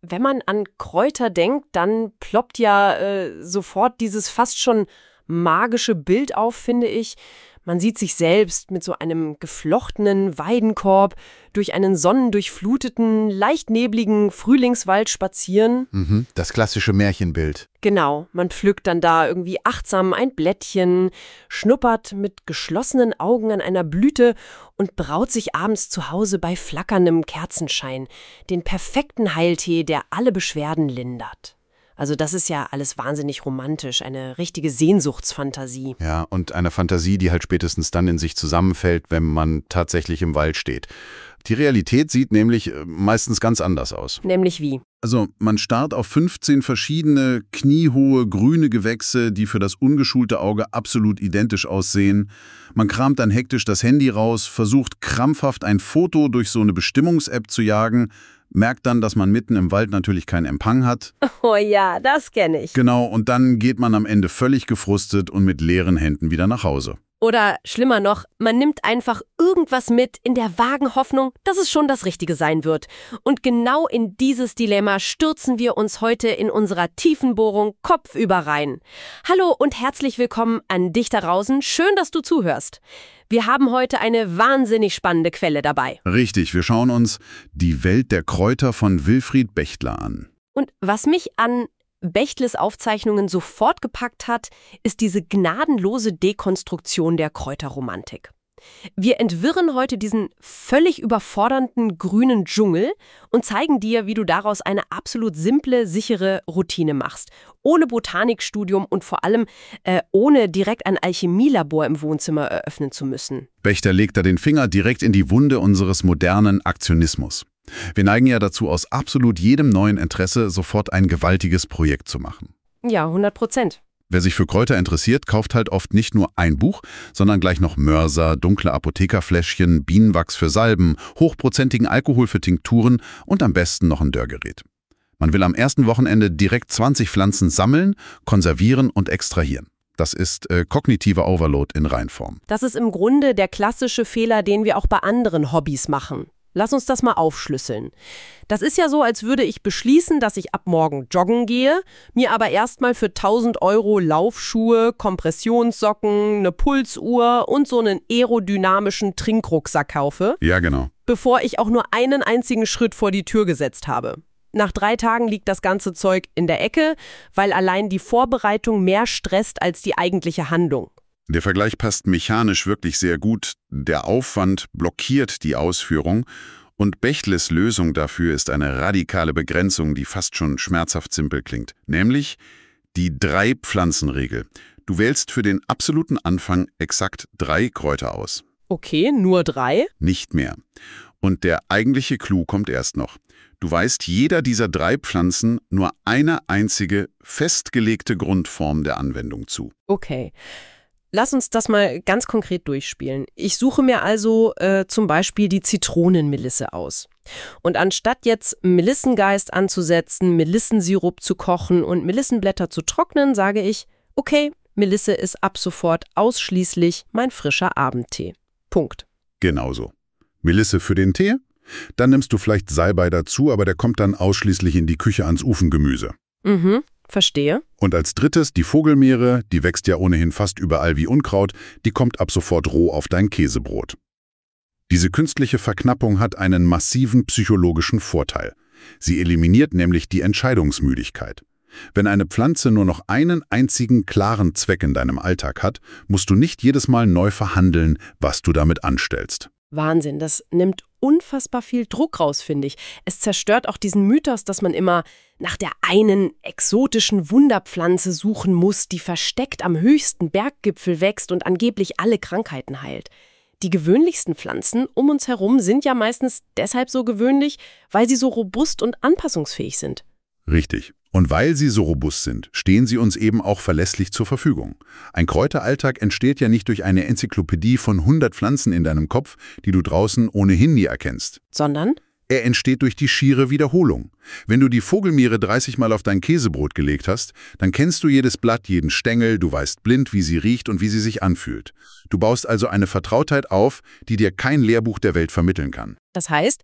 wenn man an Kräuter denkt, dann ploppt ja sofort dieses fast schon magische Bild auf, finde ich. Man sieht sich selbst mit so einem geflochtenen Weidenkorb durch einen sonnendurchfluteten, leicht nebligen Frühlingswald spazieren. Das klassische Märchenbild. Genau, man pflückt dann da irgendwie achtsam ein Blättchen, schnuppert mit geschlossenen Augen an einer Blüte und braut sich abends zu Hause bei flackerndem Kerzenschein den perfekten Heiltee, der alle Beschwerden lindert. Also das ist ja alles wahnsinnig romantisch, eine richtige Sehnsuchtsfantasie. Ja, und eine Fantasie, die halt spätestens dann in sich zusammenfällt, wenn man tatsächlich im Wald steht. Die Realität sieht nämlich meistens ganz anders aus. Nämlich wie? Also man starrt auf 15 verschiedene, kniehohe, grüne Gewächse, die für das ungeschulte Auge absolut identisch aussehen. Man kramt dann hektisch das Handy raus, versucht krampfhaft ein Foto durch so eine Bestimmungs-App zu jagen, merkt dann, dass man mitten im Wald natürlich keinen Empfang hat. Oh ja, das kenne ich. Genau, und dann geht man am Ende völlig gefrustet und mit leeren Händen wieder nach Hause. Oder schlimmer noch, man nimmt einfach irgendwas mit in der vagen Hoffnung, dass es schon das Richtige sein wird. Und genau in dieses Dilemma stürzen wir uns heute in unserer Tiefenbohrung kopfüber rein. Hallo und herzlich willkommen an dich da draußen. Schön, dass du zuhörst. Wir haben heute eine wahnsinnig spannende Quelle dabei. Richtig, wir schauen uns die Welt der Kräuter von Wilfried Bechtler an. Und was mich an Bechtles Aufzeichnungen sofort gepackt hat, ist diese gnadenlose Dekonstruktion der Kräuterromantik. Wir entwirren heute diesen völlig überfordernden grünen Dschungel und zeigen dir, wie du daraus eine absolut simple, sichere Routine machst. Ohne Botanikstudium und vor allem ohne direkt ein Alchemielabor im Wohnzimmer eröffnen zu müssen. Bechter legt da den Finger direkt in die Wunde unseres modernen Aktionismus. Wir neigen ja dazu, aus absolut jedem neuen Interesse sofort ein gewaltiges Projekt zu machen. Ja, 100%. Wer sich für Kräuter interessiert, kauft halt oft nicht nur ein Buch, sondern gleich noch Mörser, dunkle Apothekerfläschchen, Bienenwachs für Salben, hochprozentigen Alkohol für Tinkturen und am besten noch ein Dörrgerät. Man will am ersten Wochenende direkt 20 Pflanzen sammeln, konservieren und extrahieren. Das ist kognitiver Overload in Reinform. Das ist im Grunde der klassische Fehler, den wir auch bei anderen Hobbys machen. Lass uns das mal aufschlüsseln. Das ist ja so, als würde ich beschließen, dass ich ab morgen joggen gehe, mir aber erstmal für 1.000 € Laufschuhe, Kompressionssocken, eine Pulsuhr und so einen aerodynamischen Trinkrucksack kaufe. Ja, genau. Bevor ich auch nur einen einzigen Schritt vor die Tür gesetzt habe. Nach 3 Tagen liegt das ganze Zeug in der Ecke, weil allein die Vorbereitung mehr stresst als die eigentliche Handlung. Der Vergleich passt mechanisch wirklich sehr gut. Der Aufwand blockiert die Ausführung und Bechtles Lösung dafür ist eine radikale Begrenzung, die fast schon schmerzhaft simpel klingt. Nämlich die 3-Pflanzen-Regel. Du wählst für den absoluten Anfang exakt 3 Kräuter aus. Okay, nur 3? Nicht mehr. Und der eigentliche Clou kommt erst noch. Du weist jeder dieser 3 Pflanzen nur eine einzige, festgelegte Grundform der Anwendung zu. Okay. Lass uns das mal ganz konkret durchspielen. Ich suche mir also zum Beispiel die Zitronenmelisse aus. Und anstatt jetzt Melissengeist anzusetzen, Melissensirup zu kochen und Melissenblätter zu trocknen, sage ich, okay, Melisse ist ab sofort ausschließlich mein frischer Abendtee. Punkt. Genauso. Melisse für den Tee? Dann nimmst du vielleicht Salbei dazu, aber der kommt dann ausschließlich in die Küche ans Ofengemüse. Verstehe. Und als drittes die Vogelmeere, die wächst ja ohnehin fast überall wie Unkraut, die kommt ab sofort roh auf dein Käsebrot. Diese künstliche Verknappung hat einen massiven psychologischen Vorteil. Sie eliminiert nämlich die Entscheidungsmüdigkeit. Wenn eine Pflanze nur noch einen einzigen klaren Zweck in deinem Alltag hat, musst du nicht jedes Mal neu verhandeln, was du damit anstellst. Wahnsinn, das nimmt unfassbar viel Druck raus, finde ich. Es zerstört auch diesen Mythos, dass man immer nach der einen exotischen Wunderpflanze suchen muss, die versteckt am höchsten Berggipfel wächst und angeblich alle Krankheiten heilt. Die gewöhnlichsten Pflanzen um uns herum sind ja meistens deshalb so gewöhnlich, weil sie so robust und anpassungsfähig sind. Richtig. Und weil sie so robust sind, stehen sie uns eben auch verlässlich zur Verfügung. Ein Kräuteralltag entsteht ja nicht durch eine Enzyklopädie von 100 Pflanzen in deinem Kopf, die du draußen ohnehin nie erkennst. Sondern? Er entsteht durch die schiere Wiederholung. Wenn du die Vogelmeere 30 Mal auf dein Käsebrot gelegt hast, dann kennst du jedes Blatt, jeden Stängel, du weißt blind, wie sie riecht und wie sie sich anfühlt. Du baust also eine Vertrautheit auf, die dir kein Lehrbuch der Welt vermitteln kann. Das heißt,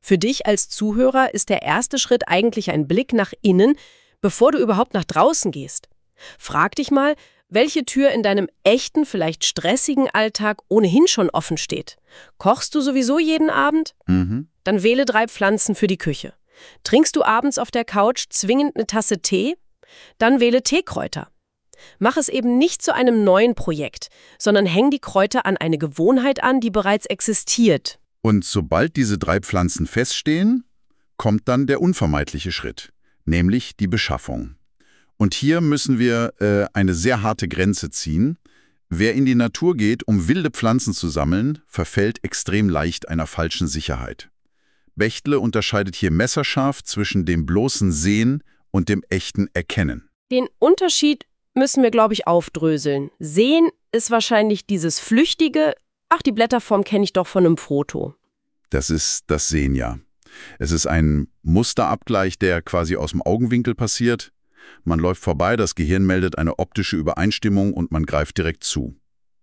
Für dich als Zuhörer ist der erste Schritt eigentlich ein Blick nach innen, bevor du überhaupt nach draußen gehst. Frag dich mal, welche Tür in deinem echten, vielleicht stressigen Alltag ohnehin schon offen steht. Kochst du sowieso jeden Abend? Dann wähle 3 Pflanzen für die Küche. Trinkst du abends auf der Couch zwingend eine Tasse Tee? Dann wähle Teekräuter. Mach es eben nicht zu einem neuen Projekt, sondern häng die Kräuter an eine Gewohnheit an, die bereits existiert. Und sobald diese 3 Pflanzen feststehen, kommt dann der unvermeidliche Schritt, nämlich die Beschaffung. Und hier müssen wir eine sehr harte Grenze ziehen. Wer in die Natur geht, um wilde Pflanzen zu sammeln, verfällt extrem leicht einer falschen Sicherheit. Bechtle unterscheidet hier messerscharf zwischen dem bloßen Sehen und dem echten Erkennen. Den Unterschied müssen wir, glaube ich, aufdröseln. Sehen ist wahrscheinlich dieses flüchtige, ach, die Blätterform kenne ich doch von einem Foto. Das ist das Sehen, ja. Es ist ein Musterabgleich, der quasi aus dem Augenwinkel passiert. Man läuft vorbei, das Gehirn meldet eine optische Übereinstimmung und man greift direkt zu.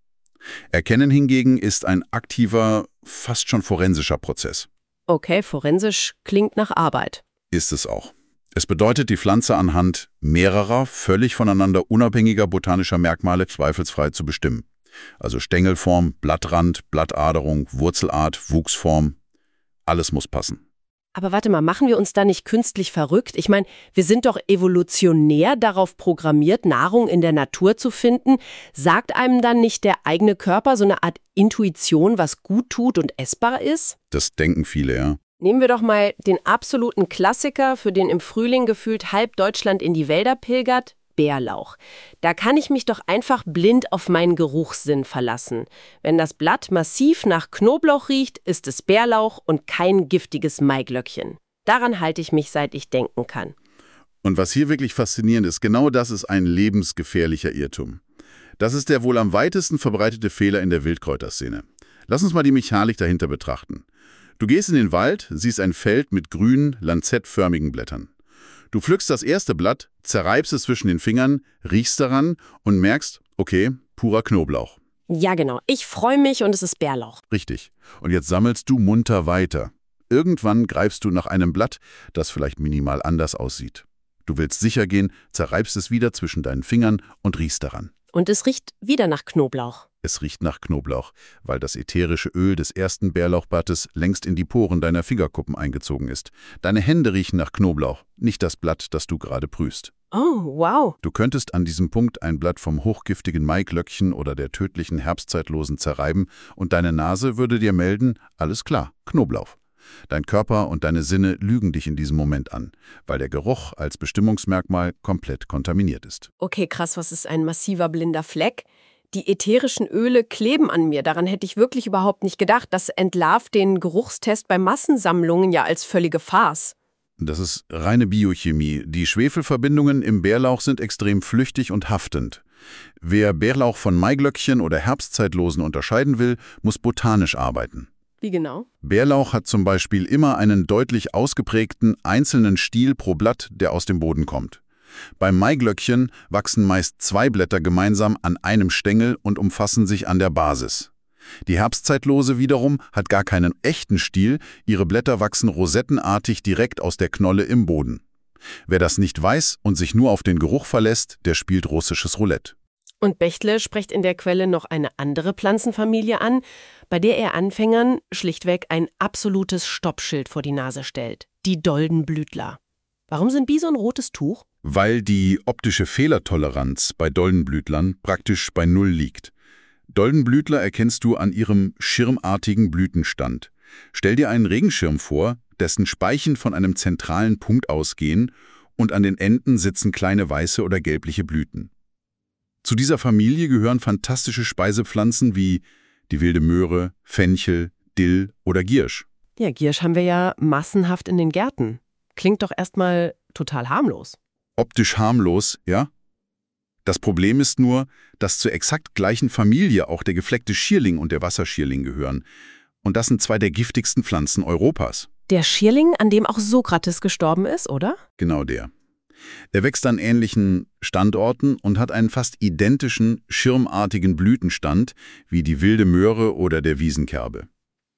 Erkennen hingegen ist ein aktiver, fast schon forensischer Prozess. Okay, forensisch klingt nach Arbeit. Ist es auch. Es bedeutet, die Pflanze anhand mehrerer, völlig voneinander unabhängiger botanischer Merkmale zweifelsfrei zu bestimmen. Also Stängelform, Blattrand, Blattaderung, Wurzelart, Wuchsform, alles muss passen. Aber warte mal, machen wir uns da nicht künstlich verrückt? Ich meine, wir sind doch evolutionär darauf programmiert, Nahrung in der Natur zu finden. Sagt einem dann nicht der eigene Körper so eine Art Intuition, was gut tut und essbar ist? Das denken viele, ja. Nehmen wir doch mal den absoluten Klassiker, für den im Frühling gefühlt halb Deutschland in die Wälder pilgert, Bärlauch. Da kann ich mich doch einfach blind auf meinen Geruchssinn verlassen. Wenn das Blatt massiv nach Knoblauch riecht, ist es Bärlauch und kein giftiges Maiglöckchen. Daran halte ich mich, seit ich denken kann. Und was hier wirklich faszinierend ist, genau das ist ein lebensgefährlicher Irrtum. Das ist der wohl am weitesten verbreitete Fehler in der Wildkräuterszene. Lass uns mal die Mechanik dahinter betrachten. Du gehst in den Wald, siehst ein Feld mit grünen, lanzettförmigen Blättern. Du pflückst das erste Blatt, zerreibst es zwischen den Fingern, riechst daran und merkst, okay, purer Knoblauch. Ja, genau. Ich freue mich und es ist Bärlauch. Richtig. Und jetzt sammelst du munter weiter. Irgendwann greifst du nach einem Blatt, das vielleicht minimal anders aussieht. Du willst sicher gehen, zerreibst es wieder zwischen deinen Fingern und riechst daran. Und es riecht wieder nach Knoblauch. Es riecht nach Knoblauch, weil das ätherische Öl des ersten Bärlauchblattes längst in die Poren deiner Fingerkuppen eingezogen ist. Deine Hände riechen nach Knoblauch, nicht das Blatt, das du gerade prüfst. Oh, wow. Du könntest an diesem Punkt ein Blatt vom hochgiftigen Maiglöckchen oder der tödlichen Herbstzeitlosen zerreiben und deine Nase würde dir melden, alles klar, Knoblauch. Dein Körper und deine Sinne lügen dich in diesem Moment an, weil der Geruch als Bestimmungsmerkmal komplett kontaminiert ist. Okay, krass, was ist ein massiver blinder Fleck? Die ätherischen Öle kleben an mir, daran hätte ich wirklich überhaupt nicht gedacht. Das entlarvt den Geruchstest bei Massensammlungen ja als völlige Farce. Das ist reine Biochemie. Die Schwefelverbindungen im Bärlauch sind extrem flüchtig und haftend. Wer Bärlauch von Maiglöckchen oder Herbstzeitlosen unterscheiden will, muss botanisch arbeiten. Wie genau? Bärlauch hat zum Beispiel immer einen deutlich ausgeprägten, einzelnen Stiel pro Blatt, der aus dem Boden kommt. Beim Maiglöckchen wachsen meist 2 Blätter gemeinsam an einem Stängel und umfassen sich an der Basis. Die Herbstzeitlose wiederum hat gar keinen echten Stiel, ihre Blätter wachsen rosettenartig direkt aus der Knolle im Boden. Wer das nicht weiß und sich nur auf den Geruch verlässt, der spielt russisches Roulette. Und Bechtle spricht in der Quelle noch eine andere Pflanzenfamilie an, bei der er Anfängern schlichtweg ein absolutes Stoppschild vor die Nase stellt. Die Doldenblütler. Warum sind die so ein rotes Tuch? Weil die optische Fehlertoleranz bei Doldenblütlern praktisch bei 0 liegt. Doldenblütler erkennst du an ihrem schirmartigen Blütenstand. Stell dir einen Regenschirm vor, dessen Speichen von einem zentralen Punkt ausgehen und an den Enden sitzen kleine weiße oder gelbliche Blüten. Zu dieser Familie gehören fantastische Speisepflanzen wie die wilde Möhre, Fenchel, Dill oder Giersch. Ja, Giersch haben wir ja massenhaft in den Gärten. Klingt doch erstmal total harmlos. Optisch harmlos, ja? Das Problem ist nur, dass zur exakt gleichen Familie auch der gefleckte Schierling und der Wasserschierling gehören. Und das sind 2 der giftigsten Pflanzen Europas. Der Schierling, an dem auch Sokrates gestorben ist, oder? Genau der. Er wächst an ähnlichen Standorten und hat einen fast identischen, schirmartigen Blütenstand wie die wilde Möhre oder der Wiesenkerbe.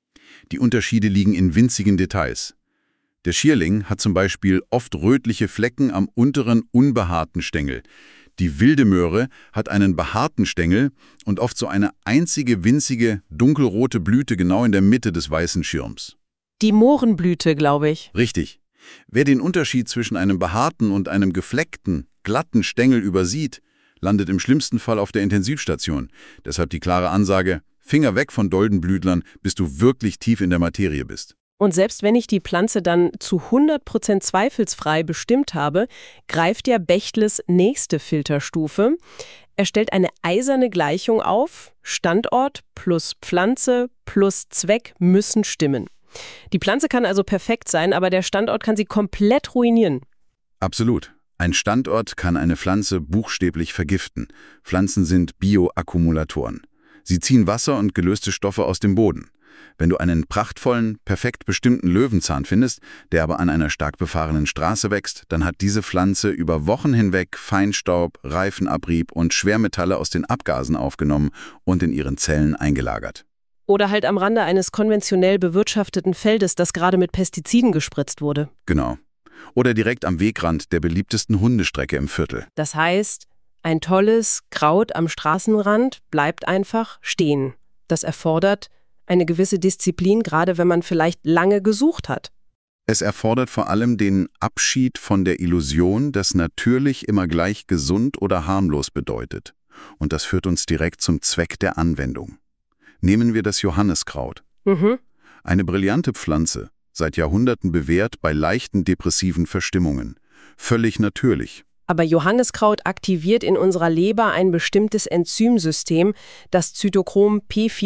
Die Unterschiede liegen in winzigen Details. Der Schierling hat zum Beispiel oft rötliche Flecken am unteren, unbehaarten Stängel. Die wilde Möhre hat einen behaarten Stängel und oft so eine einzige winzige, dunkelrote Blüte genau in der Mitte des weißen Schirms. Die Mohrenblüte, glaube ich. Richtig. Wer den Unterschied zwischen einem behaarten und einem gefleckten, glatten Stängel übersieht, landet im schlimmsten Fall auf der Intensivstation. Deshalb die klare Ansage: Finger weg von Doldenblütlern, bis du wirklich tief in der Materie bist. Und selbst wenn ich die Pflanze dann zu 100% zweifelsfrei bestimmt habe, greift ja Bechtles nächste Filterstufe. Er stellt eine eiserne Gleichung auf: Standort plus Pflanze plus Zweck müssen stimmen. Die Pflanze kann also perfekt sein, aber der Standort kann sie komplett ruinieren. Absolut. Ein Standort kann eine Pflanze buchstäblich vergiften. Pflanzen sind Bioakkumulatoren. Sie ziehen Wasser und gelöste Stoffe aus dem Boden. Wenn du einen prachtvollen, perfekt bestimmten Löwenzahn findest, der aber an einer stark befahrenen Straße wächst, dann hat diese Pflanze über Wochen hinweg Feinstaub, Reifenabrieb und Schwermetalle aus den Abgasen aufgenommen und in ihren Zellen eingelagert. Oder halt am Rande eines konventionell bewirtschafteten Feldes, das gerade mit Pestiziden gespritzt wurde. Genau. Oder direkt am Wegrand der beliebtesten Hundestrecke im Viertel. Das heißt, ein tolles Kraut am Straßenrand bleibt einfach stehen. Das erfordert eine gewisse Disziplin, gerade wenn man vielleicht lange gesucht hat. Es erfordert vor allem den Abschied von der Illusion, dass natürlich immer gleich gesund oder harmlos bedeutet. Und das führt uns direkt zum Zweck der Anwendung. Nehmen wir das Johanniskraut. Eine brillante Pflanze, seit Jahrhunderten bewährt bei leichten depressiven Verstimmungen. Völlig natürlich. Aber Johanniskraut aktiviert in unserer Leber ein bestimmtes Enzymsystem, das Zytochrom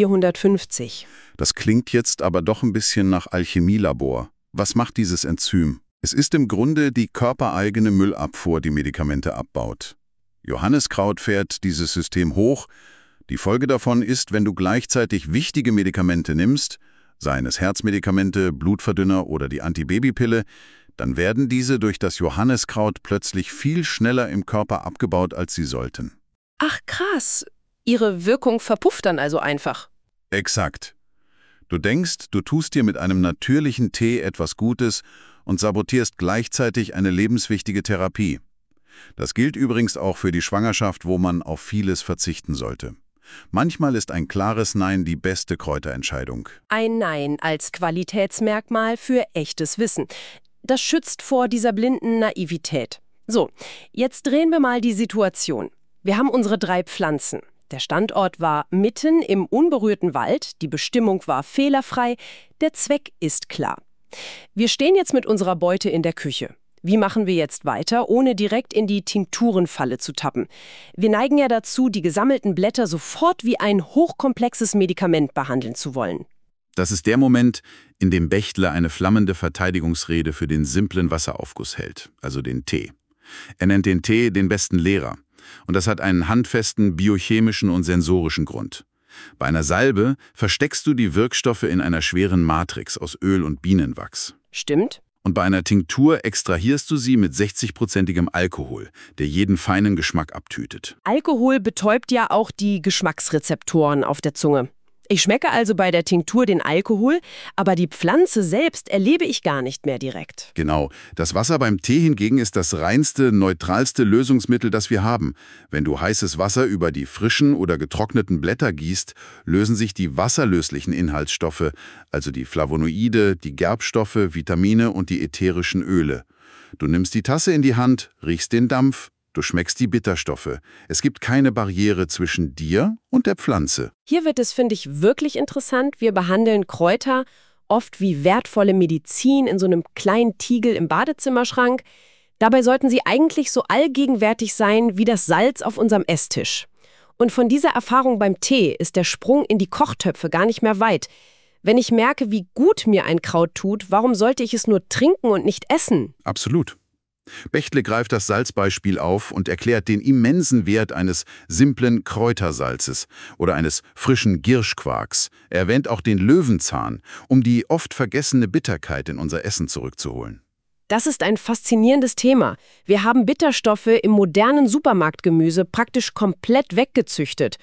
P450. Das klingt jetzt aber doch ein bisschen nach Alchemielabor. Was macht dieses Enzym? Es ist im Grunde die körpereigene Müllabfuhr, die Medikamente abbaut. Johanniskraut fährt dieses System hoch. Die Folge davon ist, wenn du gleichzeitig wichtige Medikamente nimmst, seien es Herzmedikamente, Blutverdünner oder die Antibabypille, dann werden diese durch das Johanniskraut plötzlich viel schneller im Körper abgebaut, als sie sollten. Ach krass, ihre Wirkung verpufft dann also einfach. Exakt. Du denkst, du tust dir mit einem natürlichen Tee etwas Gutes und sabotierst gleichzeitig eine lebenswichtige Therapie. Das gilt übrigens auch für die Schwangerschaft, wo man auf vieles verzichten sollte. Manchmal ist ein klares Nein die beste Kräuterentscheidung. Ein Nein als Qualitätsmerkmal für echtes Wissen. Das schützt vor dieser blinden Naivität. So, jetzt drehen wir mal die Situation. Wir haben unsere 3 Pflanzen. Der Standort war mitten im unberührten Wald, die Bestimmung war fehlerfrei, der Zweck ist klar. Wir stehen jetzt mit unserer Beute in der Küche. Wie machen wir jetzt weiter, ohne direkt in die Tinkturenfalle zu tappen? Wir neigen ja dazu, die gesammelten Blätter sofort wie ein hochkomplexes Medikament behandeln zu wollen. Das ist der Moment, in dem Bechtle eine flammende Verteidigungsrede für den simplen Wasseraufguss hält, also den Tee. Er nennt den Tee den besten Lehrer. Und das hat einen handfesten biochemischen und sensorischen Grund. Bei einer Salbe versteckst du die Wirkstoffe in einer schweren Matrix aus Öl und Bienenwachs. Stimmt. Und bei einer Tinktur extrahierst du sie mit 60%igem Alkohol, der jeden feinen Geschmack abtütet. Alkohol betäubt ja auch die Geschmacksrezeptoren auf der Zunge. Ich schmecke also bei der Tinktur den Alkohol, aber die Pflanze selbst erlebe ich gar nicht mehr direkt. Genau. Das Wasser beim Tee hingegen ist das reinste, neutralste Lösungsmittel, das wir haben. Wenn du heißes Wasser über die frischen oder getrockneten Blätter gießt, lösen sich die wasserlöslichen Inhaltsstoffe, also die Flavonoide, die Gerbstoffe, Vitamine und die ätherischen Öle. Du nimmst die Tasse in die Hand, riechst den Dampf, du schmeckst die Bitterstoffe. Es gibt keine Barriere zwischen dir und der Pflanze. Hier wird es, finde ich, wirklich interessant. Wir behandeln Kräuter oft wie wertvolle Medizin in so einem kleinen Tiegel im Badezimmerschrank. Dabei sollten sie eigentlich so allgegenwärtig sein wie das Salz auf unserem Esstisch. Und von dieser Erfahrung beim Tee ist der Sprung in die Kochtöpfe gar nicht mehr weit. Wenn ich merke, wie gut mir ein Kraut tut, warum sollte ich es nur trinken und nicht essen? Absolut. Bechtle greift das Salzbeispiel auf und erklärt den immensen Wert eines simplen Kräutersalzes oder eines frischen Girschquarks. Er erwähnt auch den Löwenzahn, um die oft vergessene Bitterkeit in unser Essen zurückzuholen. Das ist ein faszinierendes Thema. Wir haben Bitterstoffe im modernen Supermarktgemüse praktisch komplett weggezüchtet.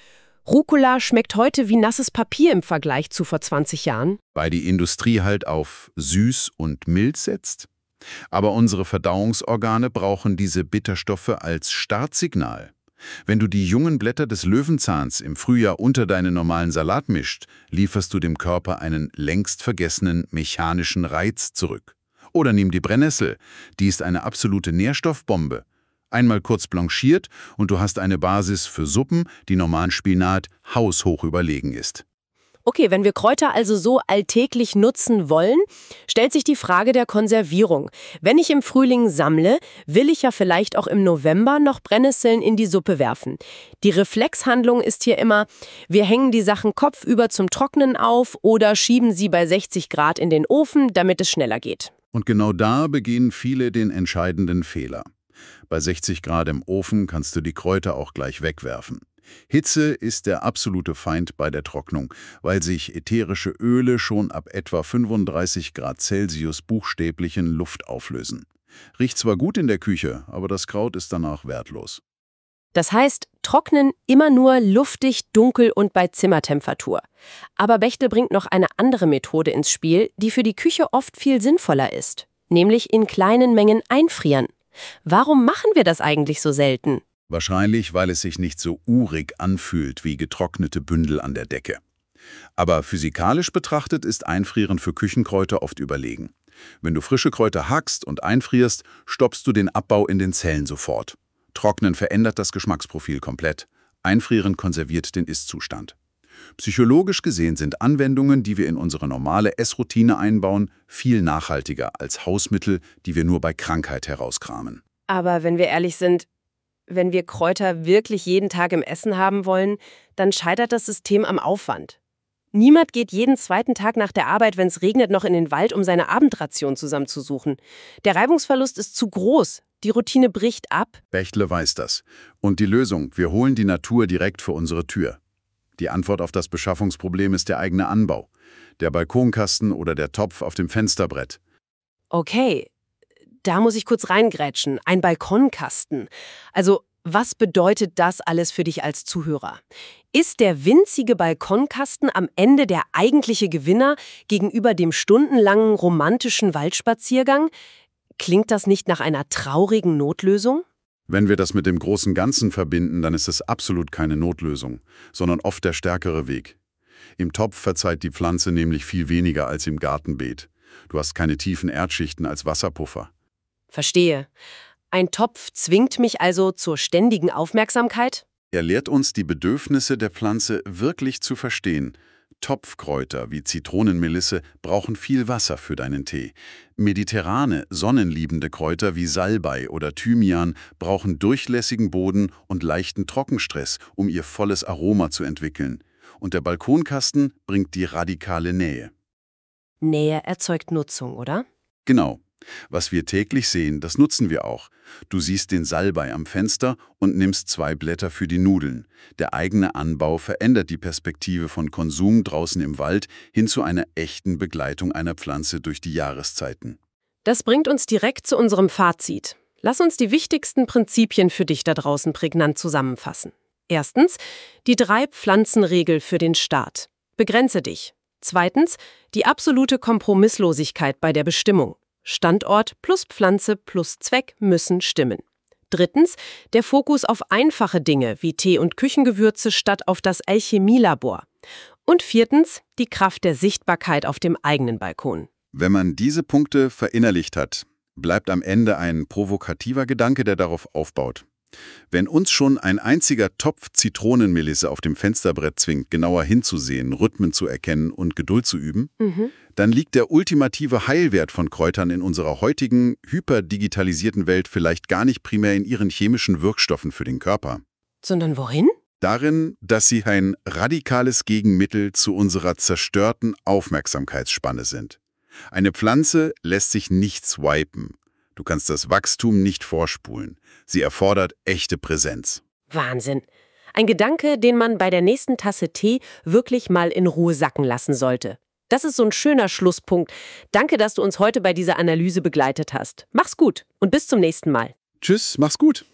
Rucola schmeckt heute wie nasses Papier im Vergleich zu vor 20 Jahren. Weil die Industrie halt auf süß und mild setzt. Aber unsere Verdauungsorgane brauchen diese Bitterstoffe als Startsignal. Wenn du die jungen Blätter des Löwenzahns im Frühjahr unter deinen normalen Salat mischt, lieferst du dem Körper einen längst vergessenen mechanischen Reiz zurück. Oder nimm die Brennnessel, die ist eine absolute Nährstoffbombe. Einmal kurz blanchiert und du hast eine Basis für Suppen, die normalen Spinat haushoch überlegen ist. Okay, wenn wir Kräuter also so alltäglich nutzen wollen, stellt sich die Frage der Konservierung. Wenn ich im Frühling sammle, will ich ja vielleicht auch im November noch Brennnesseln in die Suppe werfen. Die Reflexhandlung ist hier immer, wir hängen die Sachen kopfüber zum Trocknen auf oder schieben sie bei 60 Grad in den Ofen, damit es schneller geht. Und genau da begehen viele den entscheidenden Fehler. Bei 60 Grad im Ofen kannst du die Kräuter auch gleich wegwerfen. Hitze ist der absolute Feind bei der Trocknung, weil sich ätherische Öle schon ab etwa 35 Grad Celsius buchstäblich in Luft auflösen. Riecht zwar gut in der Küche, aber das Kraut ist danach wertlos. Das heißt, trocknen immer nur luftig, dunkel und bei Zimmertemperatur. Aber Bechtel bringt noch eine andere Methode ins Spiel, die für die Küche oft viel sinnvoller ist, nämlich in kleinen Mengen einfrieren. Warum machen wir das eigentlich so selten? Wahrscheinlich, weil es sich nicht so urig anfühlt wie getrocknete Bündel an der Decke. Aber physikalisch betrachtet ist Einfrieren für Küchenkräuter oft überlegen. Wenn du frische Kräuter hackst und einfrierst, stoppst du den Abbau in den Zellen sofort. Trocknen verändert das Geschmacksprofil komplett. Einfrieren konserviert den Ist-Zustand. Psychologisch gesehen sind Anwendungen, die wir in unsere normale Essroutine einbauen, viel nachhaltiger als Hausmittel, die wir nur bei Krankheit herauskramen. Aber wenn wir ehrlich sind, wenn wir Kräuter wirklich jeden Tag im Essen haben wollen, dann scheitert das System am Aufwand. Niemand geht jeden zweiten Tag nach der Arbeit, wenn es regnet, noch in den Wald, um seine Abendration zusammenzusuchen. Der Reibungsverlust ist zu groß. Die Routine bricht ab. Bechtle weiß das. Und die Lösung: Wir holen die Natur direkt vor unsere Tür. Die Antwort auf das Beschaffungsproblem ist der eigene Anbau. Der Balkonkasten oder der Topf auf dem Fensterbrett. Okay, da muss ich kurz reingrätschen. Ein Balkonkasten. Also, was bedeutet das alles für dich als Zuhörer? Ist der winzige Balkonkasten am Ende der eigentliche Gewinner gegenüber dem stundenlangen romantischen Waldspaziergang? Klingt das nicht nach einer traurigen Notlösung? Wenn wir das mit dem großen Ganzen verbinden, dann ist es absolut keine Notlösung, sondern oft der stärkere Weg. Im Topf verzeiht die Pflanze nämlich viel weniger als im Gartenbeet. Du hast keine tiefen Erdschichten als Wasserpuffer. Verstehe. Ein Topf zwingt mich also zur ständigen Aufmerksamkeit? Er lehrt uns, die Bedürfnisse der Pflanze wirklich zu verstehen. Topfkräuter wie Zitronenmelisse brauchen viel Wasser für deinen Tee. Mediterrane, sonnenliebende Kräuter wie Salbei oder Thymian brauchen durchlässigen Boden und leichten Trockenstress, um ihr volles Aroma zu entwickeln. Und der Balkonkasten bringt die radikale Nähe. Nähe erzeugt Nutzung, oder? Genau. Was wir täglich sehen, das nutzen wir auch. Du siehst den Salbei am Fenster und nimmst 2 Blätter für die Nudeln. Der eigene Anbau verändert die Perspektive von Konsum draußen im Wald hin zu einer echten Begleitung einer Pflanze durch die Jahreszeiten. Das bringt uns direkt zu unserem Fazit. Lass uns die wichtigsten Prinzipien für dich da draußen prägnant zusammenfassen. Erstens, die 3-Pflanzen-Regel für den Start. Begrenze dich. Zweitens, die absolute Kompromisslosigkeit bei der Bestimmung. Standort plus Pflanze plus Zweck müssen stimmen. Drittens, der Fokus auf einfache Dinge wie Tee und Küchengewürze statt auf das Alchemielabor. Und viertens, die Kraft der Sichtbarkeit auf dem eigenen Balkon. Wenn man diese Punkte verinnerlicht hat, bleibt am Ende ein provokativer Gedanke, der darauf aufbaut. Wenn uns schon ein einziger Topf Zitronenmelisse auf dem Fensterbrett zwingt, genauer hinzusehen, Rhythmen zu erkennen und Geduld zu üben, dann liegt der ultimative Heilwert von Kräutern in unserer heutigen, hyperdigitalisierten Welt vielleicht gar nicht primär in ihren chemischen Wirkstoffen für den Körper. Sondern worin? Darin, dass sie ein radikales Gegenmittel zu unserer zerstörten Aufmerksamkeitsspanne sind. Eine Pflanze lässt sich nicht swipen. Du kannst das Wachstum nicht vorspulen. Sie erfordert echte Präsenz. Wahnsinn. Ein Gedanke, den man bei der nächsten Tasse Tee wirklich mal in Ruhe sacken lassen sollte. Das ist so ein schöner Schlusspunkt. Danke, dass du uns heute bei dieser Analyse begleitet hast. Mach's gut und bis zum nächsten Mal. Tschüss, mach's gut.